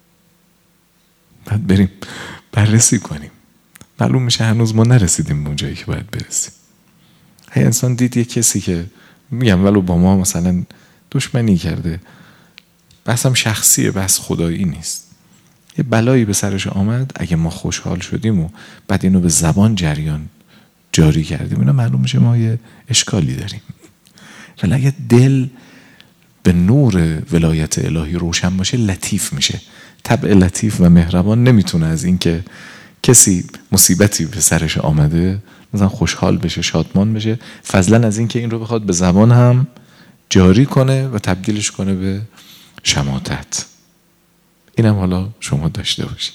باید بریم بررسی کنیم. معلوم میشه هنوز ما نرسیدیم به اون جایی که باید برسیم. هی انسان دید یه کسی که میگم ولو با ما مثلا دشمنی کرده، بحثم شخصیه، بحث خدایی نیست، یه بلایی به سرش آمد، اگه ما خوشحال شدیم و بعد اینو به زبان جریان جاری کردیم، اینا معلوم میشه ما یه اشکالی داریم. ولی اگه دل به نور ولایت الهی روشن باشه، لطیف میشه. طبع لطیف و مهربان نمیتونه از این که کسی مصیبتی به سرش آمده مثلا خوشحال بشه، شادمان بشه، فضلا از این که این رو بخواد به زبان هم جاری کنه و تبدیلش کنه به شماتت. اینم حالا شما داشته باشید.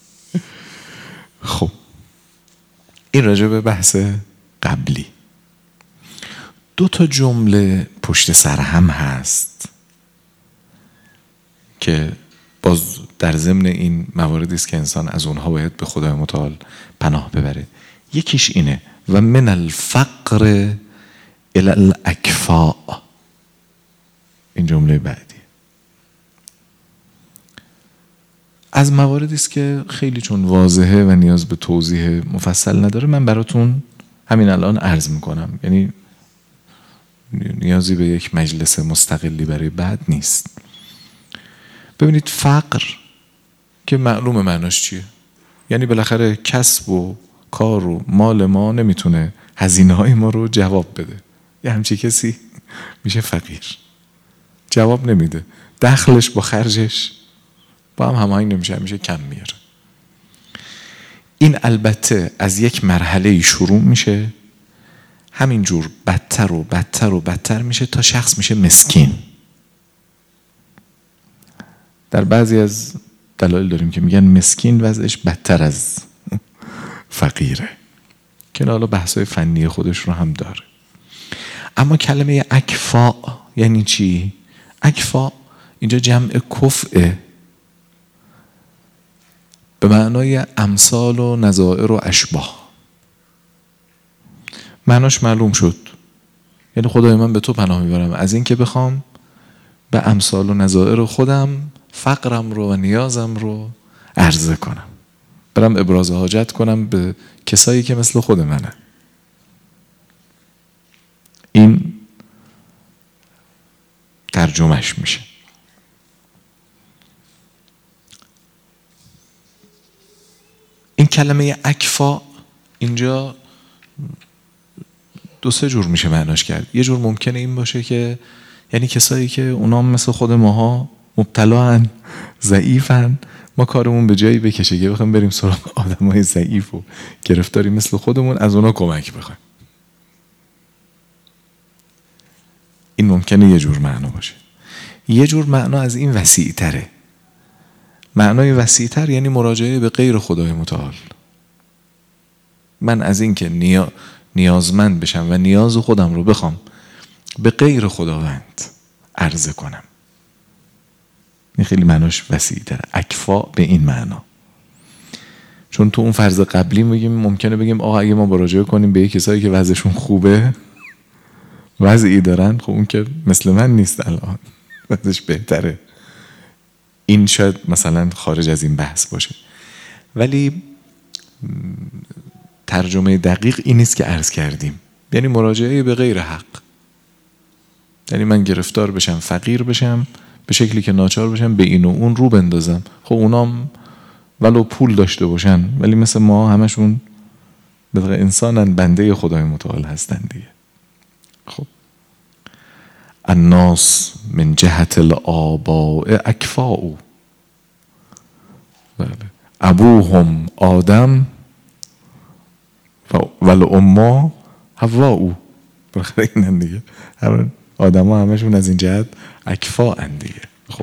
خب این راجع به بحث قبلی. دو تا جمله پشت سر هم هست که باز در ضمن این مواردی است که انسان از اونها باید به خدای متعال پناه ببره. یکیش اینه و من الفقر الی الاکفاء، این جمله بعدی از مواردی است که خیلی چون واضحه و نیاز به توضیح مفصل نداره، من براتون همین الان عرض میکنم، یعنی نیازی به یک مجلس مستقلی برای بعد نیست. ببینید فقر که معلومه معناش چیه، یعنی بالاخره کسب و کار و مال ما نمیتونه هزینه های ما رو جواب بده. یه همچی کسی میشه فقیر، جواب نمیده، دخلش با خرجش با هم هماهنگ نمیشه، میشه کم میاره. این البته از یک مرحله شروع میشه، همینجور بدتر و بدتر و بدتر میشه تا شخص میشه مسکین. در بعضی از دلایل داریم که میگن مسکین وضعش بدتر از فقیره، که حالا بحثای فنی خودش رو هم داره. اما کلمه اکفاء یعنی چی؟ اکفاء اینجا جمع کفءه، به معنای امثال و نظائر و اشباه. معناش معلوم شد، یعنی خدای من به تو پناه میبرم از این که بخوام به امثال و نظائر خودم فقرم رو و نیازم رو عرضه کنم، برم ابراز حاجت کنم به کسایی که مثل خود منه. این ترجمهش میشه. این کلمه اکفا اینجا دو سه جور میشه معناش کرد. یه جور ممکنه این باشه که یعنی کسایی که اونا مثل خود ماها مبتلاان، ضعیفن، ما کارمون به جایی بکشه که بخوایم بریم سراغ آدمای ضعیف و گرفتاری مثل خودمون از اونا کمک بخوایم. این ممکنه یه جور معنا باشه. یه جور معنا از این وسیع تره. معنای وسیع تر یعنی مراجعه به غیر خدای متعال. من از این که نیا... نیازمند بشم و نیاز خودم رو بخوام به غیر خداوند عرضه کنم. این خیلی معناش وسیع تره. اکفا به این معنا. چون تو اون فرض قبلی میگیم ممکنه بگیم آقا اگه ما مراجعه کنیم به کسایی که وضعشون خوبه، وضعی دارن، خب اون که مثل من نیست الان، وضعش بهتره. این شاید مثلا خارج از این بحث باشه، ولی ترجمه دقیق این نیست که عرض کردیم، یعنی مراجعه به غیر حق. یعنی من گرفتار بشم، فقیر بشم، به شکلی که ناچار بشم به این و اون رو بندازم. خب اونام ولو پول داشته باشن ولی مثل ما همشون به طور انسانن، بنده خدای متعال هستن دیگه. خب الناس من جهت الآباء اکفاء، بله، ابوهم آدم والأما حواء، بخاطر اینن دیگه، همون آدما همشون از این جهت اکفاءن دیگه. خب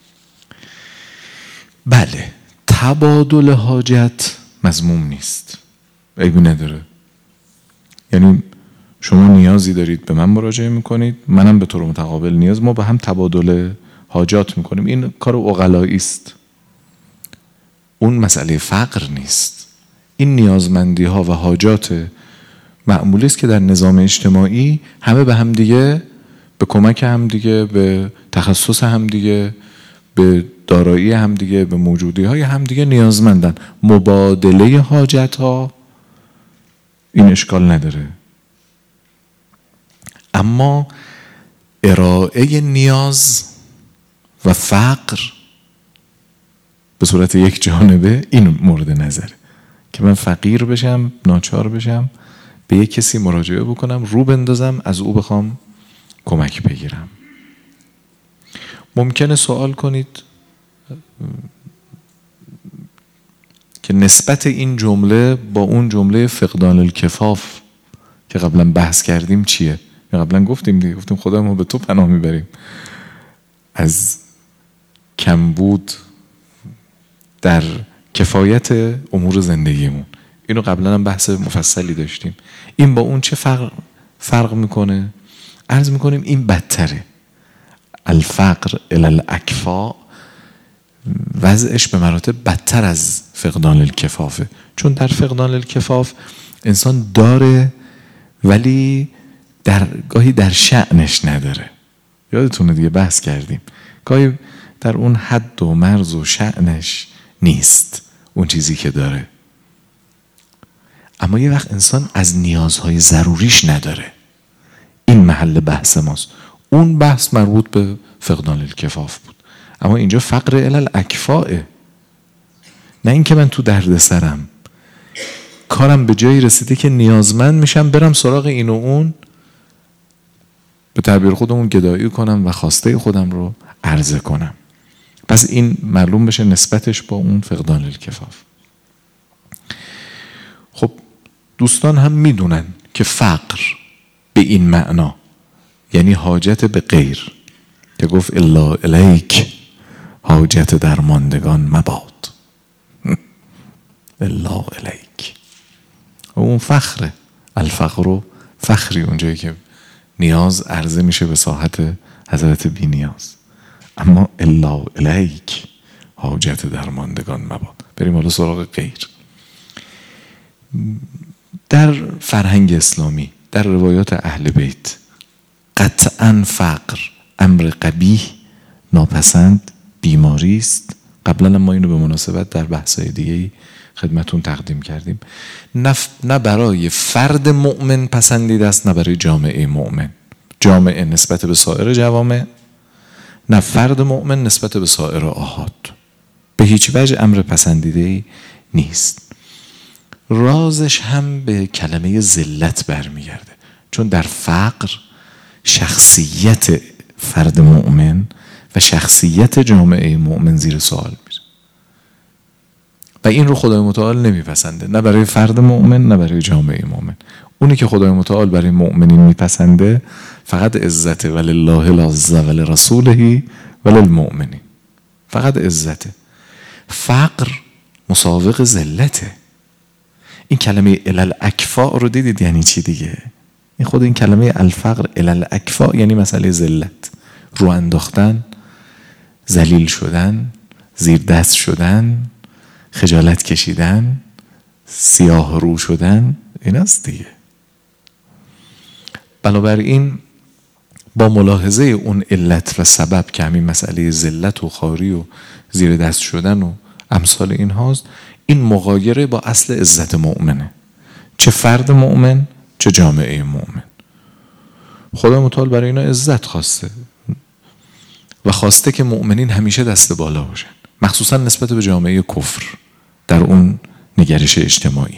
بله، تبادل حاجت مذموم نیست، عیبی نداره. یعنی شما نیازی دارید به من مراجعه میکنید، منم به طور متقابل نیاز، ما با هم تبادل حاجات میکنیم. این کار عقلایی است، اون مسئله فقر نیست. این نیازمندی ها و حاجات معمولی است که در نظام اجتماعی همه به هم دیگه، به کمک هم دیگه، به تخصص هم دیگه، به دارایی هم دیگه، به موجودی های هم دیگه نیازمندن. مبادله حاجت ها این اشکال نداره، اما ارائه نیاز و فقر به صورت یک جانبه این مورد نظره که من فقیر بشم، ناچار بشم به یک کسی مراجعه بکنم، رو بندازم، از او بخوام کمک بگیرم. ممکنه سوال کنید که نسبت این جمله با اون جمله فقدان الکفاف که قبلا بحث کردیم چیه؟ قبلا گفتیم دیگه، گفتیم خدا ما به تو پناه میبریم از کمبود در کفایت امور زندگیمون. اینو قبلا هم بحث مفصلی داشتیم. این با اون چه فرق فرق میکنه؟ عرض میکنیم این بدتره. الفقر الی الاکفاء وضعش به مراتب بدتر از فقدان الکفافه. چون در فقدان الکفاف انسان داره ولی در گاهی در شأنش نداره. یادتونه دیگه بحث کردیم، گاهی در اون حد و مرز و شأنش نیست اون چیزی که داره. اما یه وقت انسان از نیازهای ضروریش نداره. این محل بحث ماست. اون بحث مربوط به فقدان الکفاف بود. اما اینجا فقر علل اکفائه، نه اینکه من تو درد سرم کارم به جایی رسیده که نیازمند میشم برم سراغ این و اون، به تعبیر خودمون گدایی کنم و خواسته خودم رو عرضه کنم. پس این معلوم بشه نسبتش با اون فقدان الکفاف. خب دوستان هم میدونن که فقر به این معنا یعنی حاجت به غیر، که گفت الا الیک حاجت درماندگان مباد. الا الیک اون فخره، الفقر و فخری، اونجایی که نیاز عرضه میشه به ساحت حضرت بی نیاز. اما الا الیک حاجت درماندگان مباد. بریم حالا سراغ غیر. در فرهنگ اسلامی، در روایات اهل بیت، قطعاً فقر امر قبیح، ناپسند، بیماری است. قبلا ما اینو به مناسبت در بحث‌های دیگه‌ای خدمتون تقدیم کردیم. نه برای فرد مؤمن پسندیده است، نه برای جامعه مؤمن. جامعه نسبت به سایر جوامع، نه فرد مؤمن نسبت به سایر آحاد. به هیچ وجه امر پسندیده‌ای نیست. رازش هم به کلمه ذلت برمیگرده، چون در فقر شخصیت فرد مؤمن و شخصیت جامعه مؤمن زیر سوال میره و این رو خدای متعال نمیپسنده، نه برای فرد مؤمن نه برای جامعه مؤمن. اونی که خدای متعال برای مؤمنین میپسنده فقط عزت، ولله العزة ولرسوله وللمؤمنین، فقط عزت. فقر مساوق ذلته. این کلمه علل اکفاء رو دیدید یعنی چی دیگه؟ این خود این کلمه الفقر علل اکفاء یعنی مسئله ذلت، رو انداختن، ذلیل شدن، زیر دست شدن، خجالت کشیدن، سیاه رو شدن، این است دیگه. بنابراین با ملاحظه اون علت و سبب که همین مسئله ذلت و خواری و زیر دست شدن و امثال این هاست، این مغایره با اصل عزت مؤمنه، چه فرد مؤمن چه جامعه مؤمن. خدا متعال برای اینا عزت خواسته و خواسته که مؤمنین همیشه دست بالا باشن، مخصوصا نسبت به جامعه کفر در اون نگرش اجتماعی.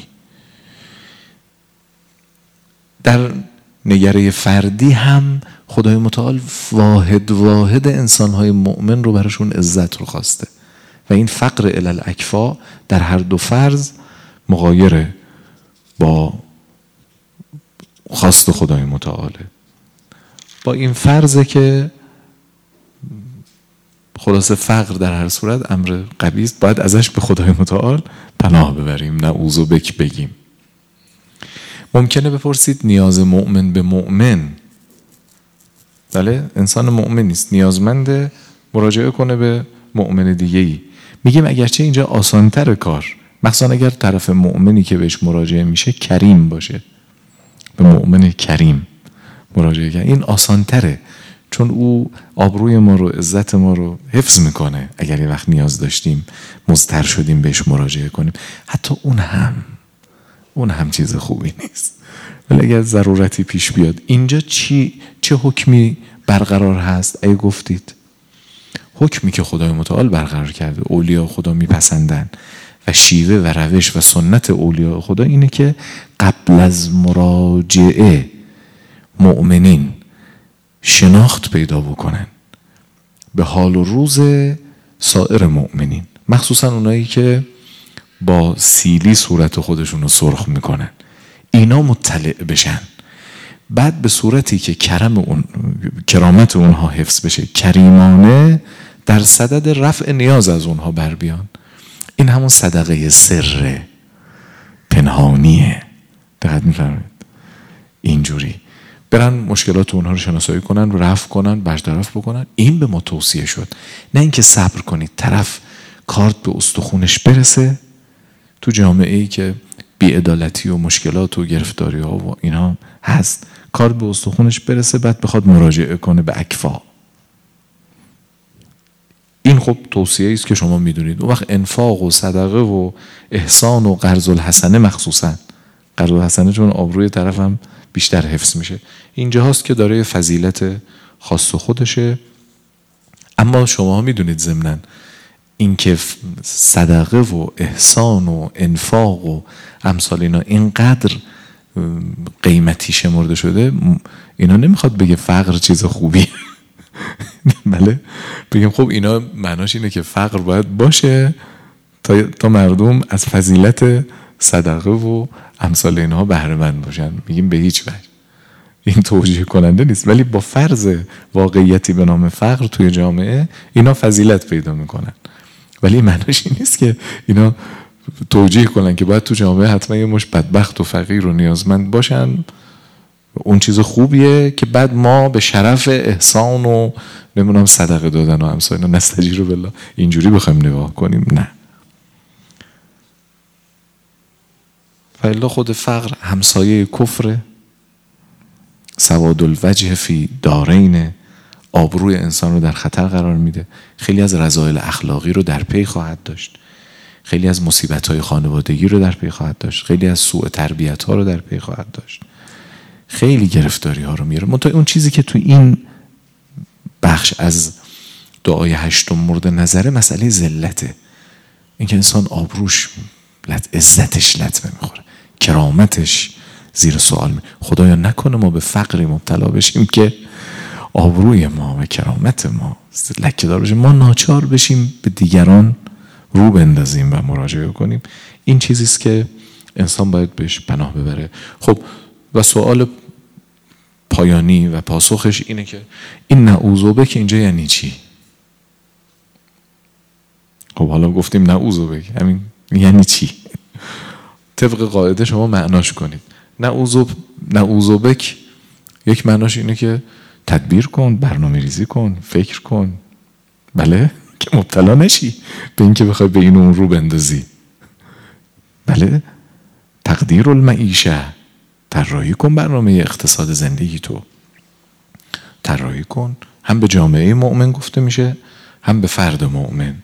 در نگره فردی هم خدای متعال واحد واحد انسانهای مؤمن رو براشون عزت رو خواسته و این فقر علل اکفا در هر دو فرض مغایره با خواست خدای متعاله. با این فرضه که خلاصه فقر در هر صورت امر قبیح است، باید ازش به خدای متعال پناه ببریم، نعوذ بک بگیم. ممکنه بپرسید نیاز مؤمن به مؤمن، بله انسان مؤمن نیست، نیازمنده مراجعه کنه به مؤمن دیگه‌ای. میگیم اگرچه اینجا آسانتر کار، مخصوصا اگر طرف مؤمنی که بهش مراجعه میشه کریم باشه، به مؤمن کریم مراجعه کنه، این آسانتره، چون او آبروی ما رو، عزت ما رو حفظ میکنه. اگر یه وقت نیاز داشتیم مضطر شدیم بهش مراجعه کنیم، حتی اون هم اون هم چیز خوبی نیست، ولی اگر ضرورتی پیش بیاد. اینجا چی چه حکمی برقرار هست؟ اگه گفتید حکمی که خدای متعال برقرار کرده، اولیاء خدا میپسندن و شیوه و روش و سنت اولیاء خدا اینه که قبل از مراجعه مؤمنین شناخت پیدا بکنن به حال و روز سایر مؤمنین، مخصوصا اونایی که با سیلی صورت خودشون رو سرخ میکنن، اینا مطلع بشن. بعد به صورتی که کرم اون کرامت اونها حفظ بشه، کریمانه در صدد رفع نیاز از اونها بر بیان. این همون صدقه سر پنهانیه. دقت می‌فرمایید؟ اینجوری برن مشکلات اونها رو شناسایی کنن، رفع کنن، برطرف بکنن. این به ما توصیه شد، نه اینکه صبر کنید طرف کارت به استخونش برسه، تو جامعه ای که بی‌عدالتی و مشکلات و گرفتاری ها و اینا هست، کارت به استخونش برسه، بعد بخواد مراجعه کنه به اکفاء. این خب توصیه است که شما میدونید. اون وقت انفاق و صدقه و احسان و قرض الحسنه، مخصوصا قرض الحسنه چون آبروی طرف هم بیشتر حفظ میشه، اینجا هست که داره فضیلت خاص خودشه. اما شما میدونید ضمناً این که صدقه و احسان و انفاق و امثال اینا اینقدر قیمتی شمرده شده، اینا نمیخواد بگه فقر چیز خوبیه. بله بگیم خب اینا معناش اینه که فقر باید باشه تا, تا مردم از فضیلت صدقه و امثال اینها بهره مند باشن. میگیم به هیچ وجه این توجیه کننده نیست، ولی با فرض واقعیتی به نام فقر توی جامعه اینا فضیلت پیدا میکنن، ولی معناش این نیست که اینا توجیه کنن که باید تو جامعه حتما یه مش بدبخت و فقیر و نیازمند باشن. اون چیز خوبیه که بعد ما به شرف احسان و نمیدونم صدقه دادن و امثال اینا نستجیروا بالله اینجوری بخوایم نگاه کنیم. نه، فالا خود فقر همسایه کفره، سواد الوجه فی دارین، آبروی انسان رو در خطر قرار میده، خیلی از رذایل اخلاقی رو در پی خواهد داشت، خیلی از مصیبت‌های خانوادگی رو در پی خواهد داشت، خیلی از سوء تربیت‌ها رو در پی خواهد داشت، خیلی گرفتاری ها رو میاره. منتها اون چیزی که تو این بخش از دعای هشتم مورد نظره مسئله ذلته، این که انسان آبروش لط، عزتش لطمه میخوره، کرامتش زیر سوال می. خدایا نکنه ما به فقری مبتلا بشیم که آبروی ما و کرامت ما لکه‌دار بشه، ما ناچار بشیم به دیگران رو بندازیم و مراجعه کنیم. این چیزیست که انسان باید بهش پناه ببره. خب و سوال پایانی و پاسخش اینه که این نعوذ بک اینجا یعنی چی؟ خب حالا گفتیم نعوذ بک، همین یعنی چی؟ طبق قاعده شما معناش کنید. نعوذ نعوذ بک یک معناش اینه که تدبیر کن، برنامه ریزی کن، فکر کن، بله، که مبتلا نشی به این که بخوای به این اون رو بندازی. بله، تقدیر المعیشه، طراحی کن برنامه اقتصاد زندگی تو، طراحی کن. هم به جامعه مؤمن گفته میشه، هم به فرد مؤمن.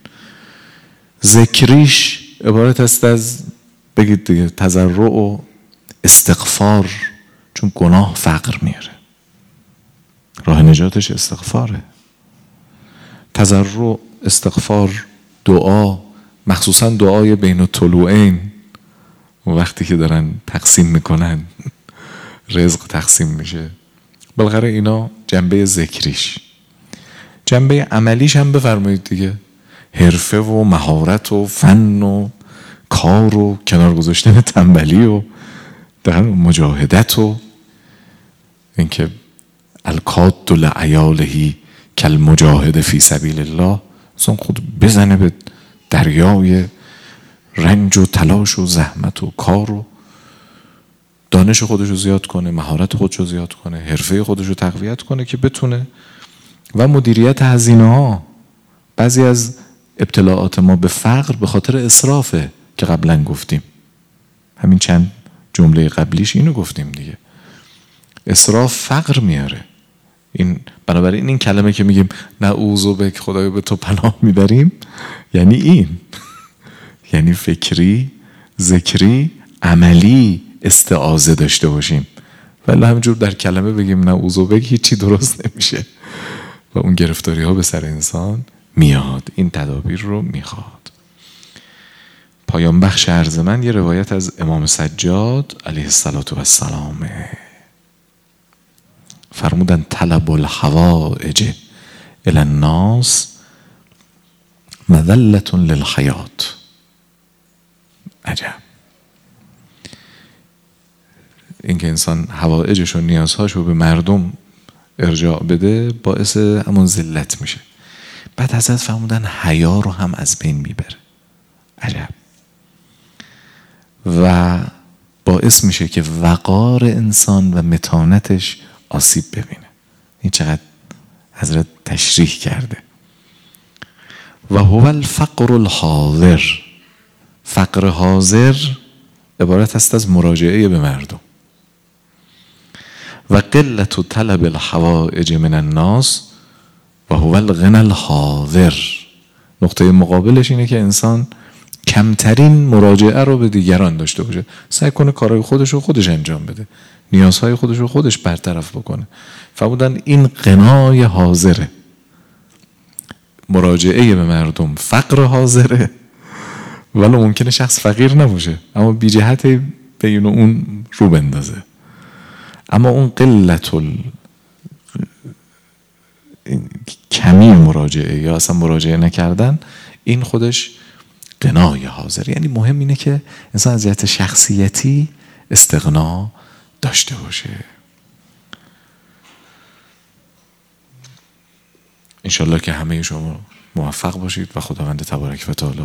ذکریش عبارت است از بگید دیگه تضرع و استغفار، چون گناه فقر میاره، راه نجاتش استغفاره. تضرع، استغفار، دعا، مخصوصا دعای بین الطلوعین، وقتی که دارن تقسیم میکنن رزق تقسیم میشه، بالاخره اینا جنبه ذکریش. جنبه عملیش هم بفرمایید دیگه، حرفه و مهارت و فن و کار و کنار گذاشتن تنبلی و در مجاهدت و اینکه الکاد لعیاله کل مجاهد فی سبیل الله، اصلا خود بزنه به دریای رنج و تلاش و زحمت و کار و دانش خودشو زیاد کنه، مهارت خودشو زیاد کنه، حرفه خودشو تقویت کنه که بتونه. و مدیریت هزینه ها. بعضی از ابتلاعات ما به فقر به خاطر اسرافه که قبلا گفتیم، همین چند جمله قبلیش اینو گفتیم دیگه. اسراف فقر میاره. این بنابراین این کلمه که میگیم نعوذ بک، خدایا به تو پناه میبریم، یعنی این یعنی فکری، ذکری، عملی استعاذه داشته باشیم. ولی همینجور در کلمه بگیم نعوذ بک هیچی درست نمیشه و اون گرفتاری ها به سر انسان میاد. این تدابیر رو میخواد. پایان بخش عرض من یه روایت از امام سجاد علیه السلام فرمودن طلب الحوائج الی الناس مذلة للحیات. عجب. اینکه انسان حوائجش و نیازهاش رو به مردم ارجاع بده باعث همون ذلت میشه. بعد حضرت فرمودن حیا رو هم از بین میبره. عجب. و باعث میشه که وقار انسان و متانتش آسیب ببینه. این چقدر حضرت تشریح کرده. و هو الفقر الحاضر. فقر حاضر عبارت است از مراجعه به مردم. و قلت طلب الحوائج من الناس و هو الغنى الحاضر. نقطه مقابلش اینه که انسان کمترین مراجعه رو به دیگران داشته باشه، سعی کنه کارهای خودش رو خودش انجام بده، نیازهای خودش رو خودش برطرف بکنه. فرمودن این غنای حاضره، مراجعه به مردم فقر حاضره، ولی ممکنه شخص فقیر نباشه اما بی جهت بین اون رو بندازه. اما اون قلت ال... کمی مراجعه یا اصلا مراجعه نکردن، این خودش غنای حاضر. یعنی مهم اینه که انسان از جهت شخصیتی استغنا داشته باشه. انشالله که همه شما موفق باشید و خداوند تبارک و تعالی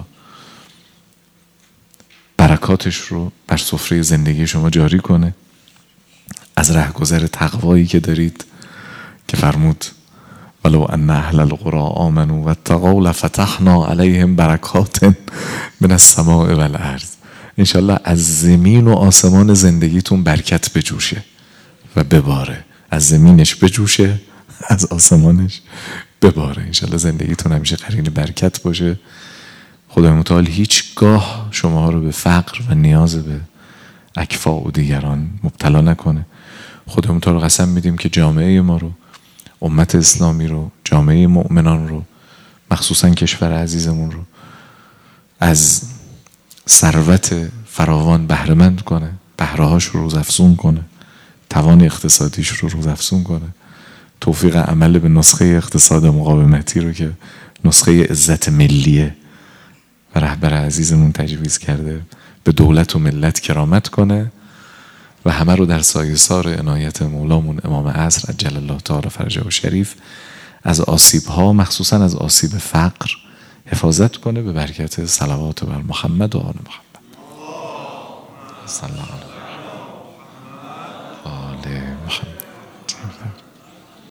برکاتش رو بر سفره زندگی شما جاری کنه. از رهگذر تقوایی که دارید که فرمود ولو ان اهل القرى آمنوا واتقوا لفتحنا علیهم برکات من السماء والارض. انشالله از زمین و آسمان زندگیتون برکت بجوشه و بباره، از زمینش بجوشه، از آسمانش بباره. انشالله زندگیتون همیشه قرین برکت باشه. خدای متعال هیچگاه شما رو به فقر و نیاز به اکفاء و دیگران مبتلا نکنه. خدای متعال قسم میدیم که جامعه ما رو، امت اسلامی رو، جامعه مؤمنان رو، مخصوصا کشور عزیزمون رو از ثروت فراوان بهره مند کنه، بهره‌هاش رو روزافزون کنه، توان اقتصادیش رو روزافزون کنه، توفیق عمل به نسخه اقتصاد مقاومتی رو که نسخه عزت ملیه و رهبر عزیزمون تجویز کرده به دولت و ملت کرامت کنه و همه رو در سایه سار عنایت مولامون امام عصر عجل الله تعالی فرجه و شریف از آسیب‌ها، مخصوصا از آسیب فقر حفاظت کنه به برکت صلوات بر محمد و آل محمد. صلی الله علیه و